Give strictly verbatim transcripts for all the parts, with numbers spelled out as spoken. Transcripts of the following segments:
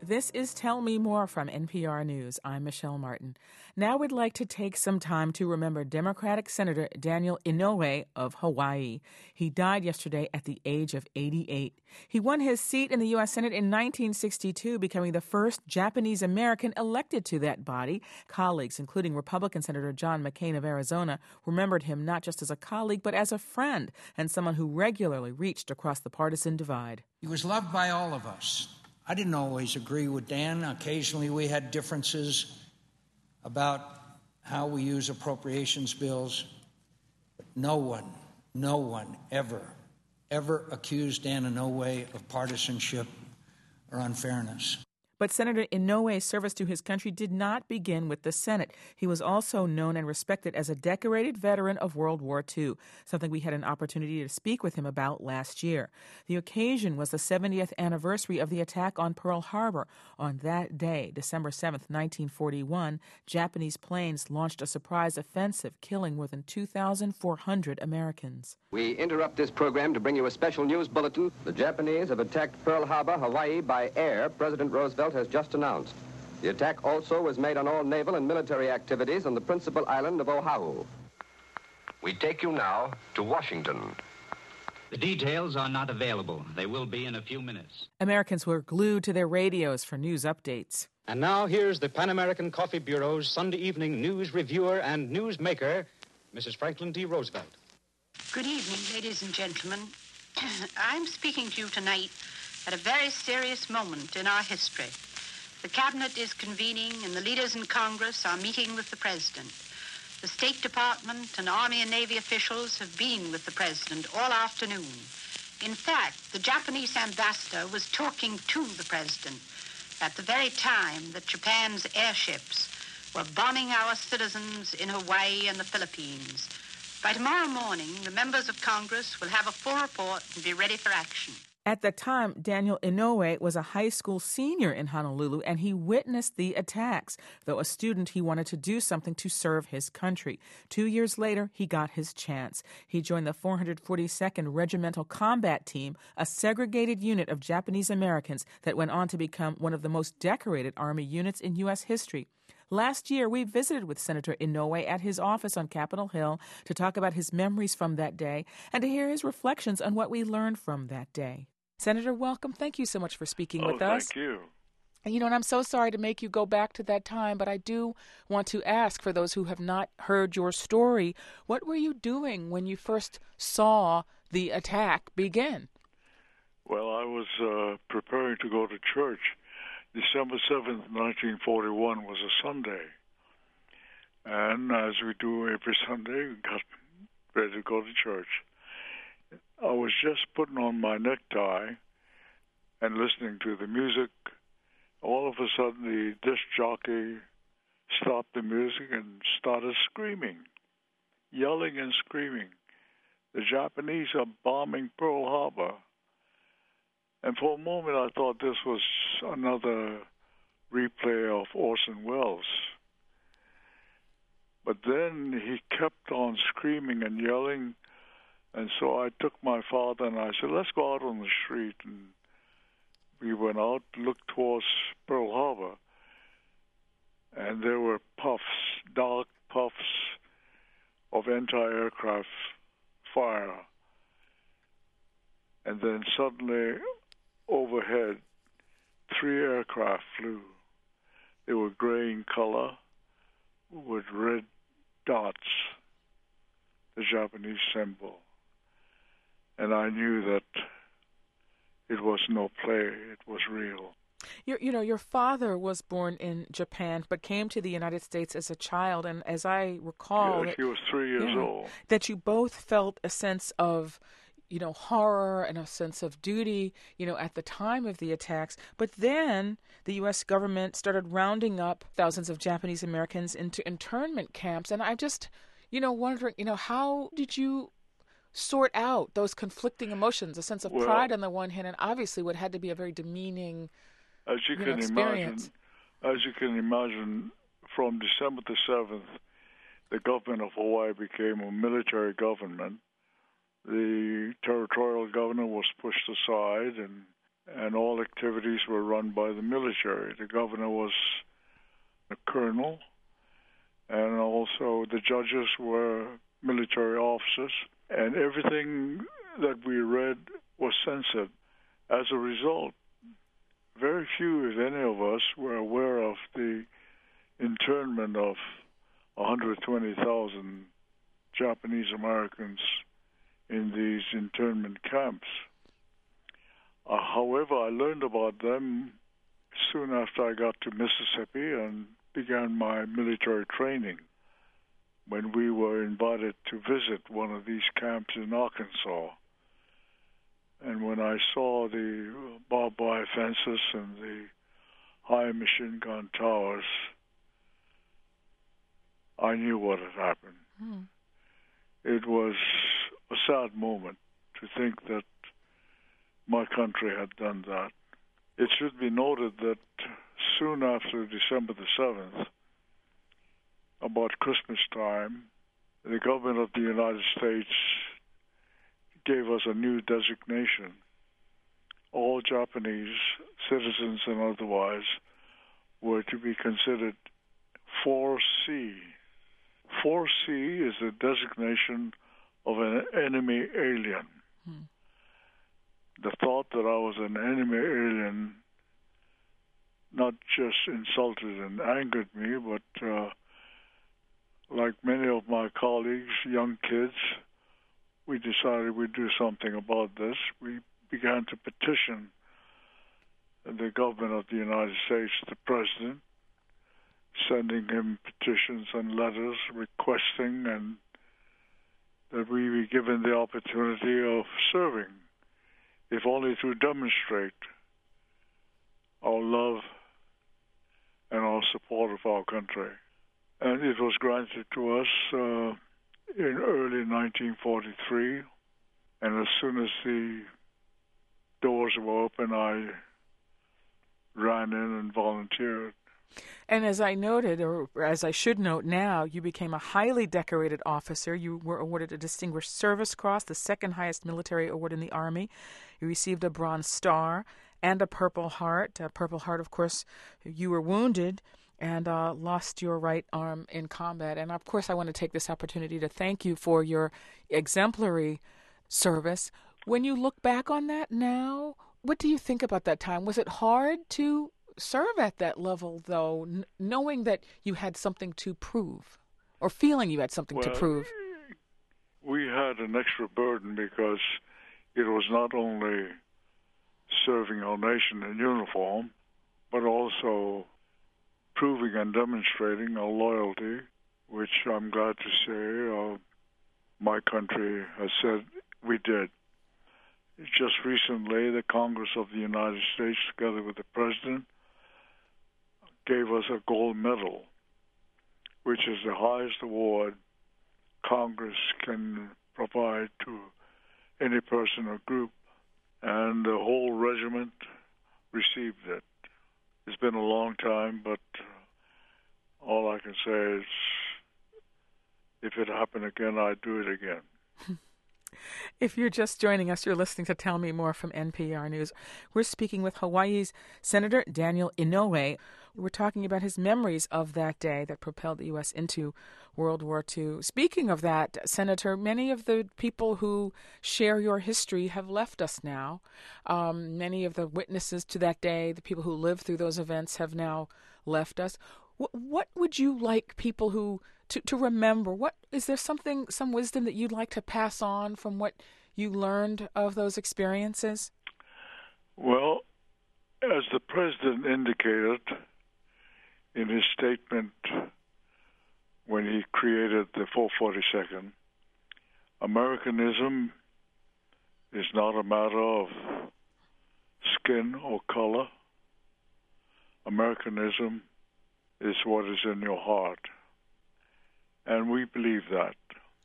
This is Tell Me More from N P R News. I'm Michelle Martin. Now we'd like to take some time to remember Democratic Senator Daniel Inouye of Hawaii. He died yesterday at the age of eighty-eight. He won his seat in the U S Senate in nineteen sixty-two, becoming the first Japanese American elected to that body. Colleagues, including Republican Senator John McCain of Arizona, remembered him not just as a colleague, but as a friend and someone who regularly reached across the partisan divide. He was loved by all of us. I didn't always agree with Dan. Occasionally we had differences about how we use appropriations bills. But no one, no one ever, ever accused Dan Inouye of partisanship or unfairness. But Senator Inouye's service to his country did not begin with the Senate. He was also known and respected as a decorated veteran of World War Two, something we had an opportunity to speak with him about last year. The occasion was the seventieth anniversary of the attack on Pearl Harbor. On that day, December seventh, nineteen forty-one, Japanese planes launched a surprise offensive, killing more than two thousand four hundred Americans. We interrupt this program to bring you a special news bulletin. The Japanese have attacked Pearl Harbor, Hawaii, by air, President Roosevelt has just announced. The attack also was made on all naval and military activities on the principal island of Oahu. We take you now to Washington. The details are not available. They will be in a few minutes. Americans were glued to their radios for news updates. And now here's the Pan American Coffee Bureau's Sunday evening news reviewer and news maker, Missus Franklin D. Roosevelt. Good evening, ladies and gentlemen. I'm speaking to you tonight at a very serious moment in our history. The Cabinet is convening and the leaders in Congress are meeting with the President. The State Department and Army and Navy officials have been with the President all afternoon. In fact, the Japanese ambassador was talking to the President at the very time that Japan's airships were bombing our citizens in Hawaii and the Philippines. By tomorrow morning, the members of Congress will have a full report and be ready for action. At the time, Daniel Inouye was a high school senior in Honolulu, and he witnessed the attacks. Though a student, he wanted to do something to serve his country. Two years later, he got his chance. He joined the four hundred forty-second Regimental Combat Team, a segregated unit of Japanese Americans that went on to become one of the most decorated Army units in U S history. Last year, we visited with Senator Inouye at his office on Capitol Hill to talk about his memories from that day and to hear his reflections on what we learned from that day. Senator, welcome. Thank you so much for speaking oh, with us. Thank you. And, you know, and I'm so sorry to make you go back to that time, but I do want to ask, for those who have not heard your story, what were you doing when you first saw the attack begin? Well, I was uh, preparing to go to church. December seventh, nineteen forty-one was a Sunday. And as we do every Sunday, we got ready to go to church. I was just putting on my necktie and listening to the music. All of a sudden, the disc jockey stopped the music and started screaming, yelling and screaming. The Japanese are bombing Pearl Harbor. And for a moment, I thought this was another replay of Orson Welles. But then he kept on screaming and yelling. And so I took my father and I said, let's go out on the street. And we went out, looked towards Pearl Harbor. And there were puffs, dark puffs of anti-aircraft fire. And then suddenly, overhead, three aircraft flew. They were gray in color with red dots, the Japanese symbol. And I knew that it was no play, it was real. Your, you know, your father was born in Japan, but came to the United States as a child. And as I recall, yes, he was three years yeah, old. That you both felt a sense of, you know, horror and a sense of duty, you know, at the time of the attacks. But then the U S government started rounding up thousands of Japanese Americans into internment camps. And I'm just, you know, wondering, you know, how did you sort out those conflicting emotions, a sense of well, pride on the one hand, and obviously what had to be a very demeaning as you, you can know, experience? Imagine, as you can imagine, from December the seventh, the government of Hawaii became a military government. The territorial governor was pushed aside, and and all activities were run by the military. The governor was a colonel, and also the judges were military officers, and everything that we read was censored. As a result, very few, if any of us, were aware of the internment of one hundred twenty thousand Japanese Americans in these internment camps. Uh, however, I learned about them soon after I got to Mississippi and began my military training when we were invited to visit one of these camps in Arkansas. And when I saw the barbed wire fences and the high machine gun towers, I knew what had happened. Hmm. It was a sad moment to think that my country had done that. It should be noted that soon after December the seventh, about Christmas time, the government of the United States gave us a new designation. All Japanese, citizens and otherwise, were to be considered four C. four C is the designation of an enemy alien. Hmm. The thought that I was an enemy alien not just insulted and angered me, but uh, like many of my colleagues, young kids, we decided we'd do something about this. We began to petition the government of the United States, the president, sending him petitions and letters requesting and that we be given the opportunity of serving, if only to demonstrate our love and our support of our country. And it was granted to us uh, in early nineteen forty-three, and as soon as the doors were open, I ran in and volunteered. And as I noted, or as I should note now, you became a highly decorated officer. You were awarded a Distinguished Service Cross, the second highest military award in the Army. You received a Bronze Star and a Purple Heart. A Purple Heart, of course, you were wounded and uh, lost your right arm in combat. And, of course, I want to take this opportunity to thank you for your exemplary service. When you look back on that now, what do you think about that time? Was it hard to serve at that level, though, n- knowing that you had something to prove, or feeling you had something well, to prove? We had an extra burden because it was not only serving our nation in uniform, but also proving and demonstrating our loyalty, which I'm glad to say uh, my country has said we did. Just recently, the Congress of the United States, together with the President, gave us a gold medal, which is the highest award Congress can provide to any person or group, and the whole regiment received it. It's been a long time, but all I can say is if it happened again, I'd do it again. If you're just joining us, you're listening to Tell Me More from N P R News. We're speaking with Hawaii's Senator Daniel Inouye. We're talking about his memories of that day that propelled the U S into World War Two. Speaking of that, Senator, many of the people who share your history have left us now. Um, many of the witnesses to that day, the people who lived through those events, have now left us. W- what would you like people who to, to remember? What is there something, some wisdom that you'd like to pass on from what you learned of those experiences? Well, as the President indicated in his statement when he created the four forty-second, Americanism is not a matter of skin or color. Americanism is what is in your heart. And we believe that.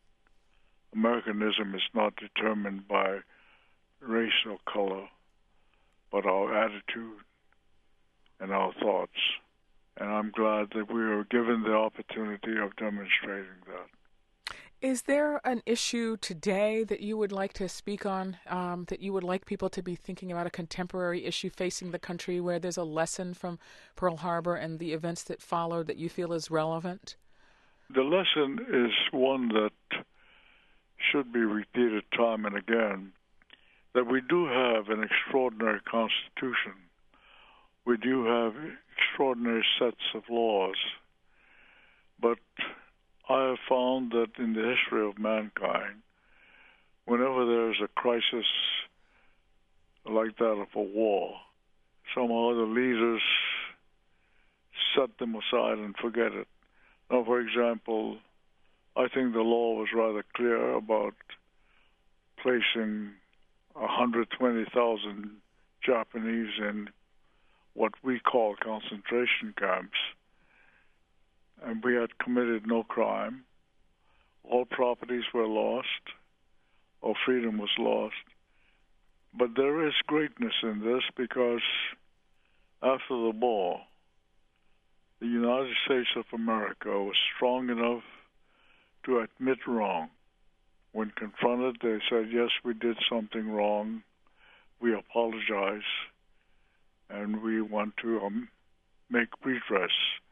Americanism is not determined by race or color, but our attitude and our thoughts. And I'm glad that we were given the opportunity of demonstrating that. Is there an issue today that you would like to speak on, um, that you would like people to be thinking about, a contemporary issue facing the country where there's a lesson from Pearl Harbor and the events that followed that you feel is relevant? The lesson is one that should be repeated time and again, that we do have an extraordinary Constitution. We do have extraordinary sets of laws. But I have found that in the history of mankind, whenever there is a crisis like that of a war, somehow the leaders set them aside and forget it. Now, for example, I think the law was rather clear about placing one hundred twenty thousand Japanese in what we call concentration camps, and we had committed no crime. All properties were lost, or freedom was lost. But there is greatness in this because after the war, the United States of America was strong enough to admit wrong. When confronted, they said, yes, we did something wrong, we apologize, and we want to um, make redress.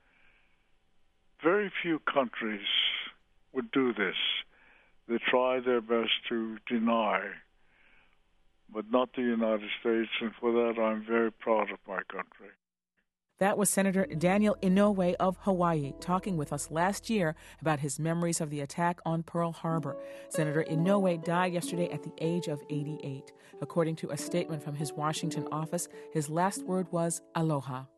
Very few countries would do this. They try their best to deny, but not the United States, and for that I'm very proud of my country. That was Senator Daniel Inouye of Hawaii talking with us last year about his memories of the attack on Pearl Harbor. Senator Inouye died yesterday at the age of eighty-eight. According to a statement from his Washington office, his last word was aloha.